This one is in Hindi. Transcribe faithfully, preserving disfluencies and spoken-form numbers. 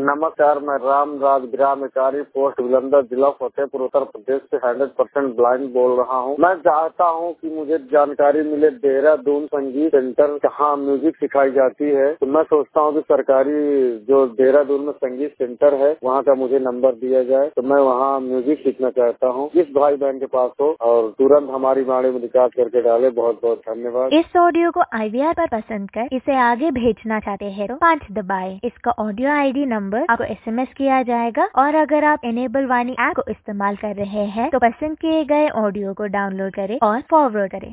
नमस्कार, मैं राम राज ग्राम इकारी पोस्ट बुलंदर जिला फतेहपुर उत्तर प्रदेश से हंड्रेड परसेंट ब्लाइंड बोल रहा हूँ। मैं चाहता हूँ कि मुझे जानकारी मिले देहरादून संगीत सेंटर जहाँ म्यूजिक सिखाई जाती है। तो मैं सोचता हूँ कि सरकारी जो देहरादून में संगीत सेंटर है वहाँ का मुझे नंबर दिया जाए, तो मैं वहाँ म्यूजिक सीखना चाहता हूँ। जिस भाई बहन के पास हो और तुरंत हमारी बाड़ी में रिकॉर्ड करके डाले। बहुत बहुत धन्यवाद। इस ऑडियो को आई वी आर पर पसंद कर इसे आगे भेजना चाहते हैं तो पाँच दबाएं। इसका ऑडियो आई डी नंबर आपको एस एम एस किया जाएगा और अगर आप इनेबल वाणी ऐप को इस्तेमाल कर रहे हैं तो पसंद किए गए ऑडियो को डाउनलोड करें और फॉरवर्ड करें।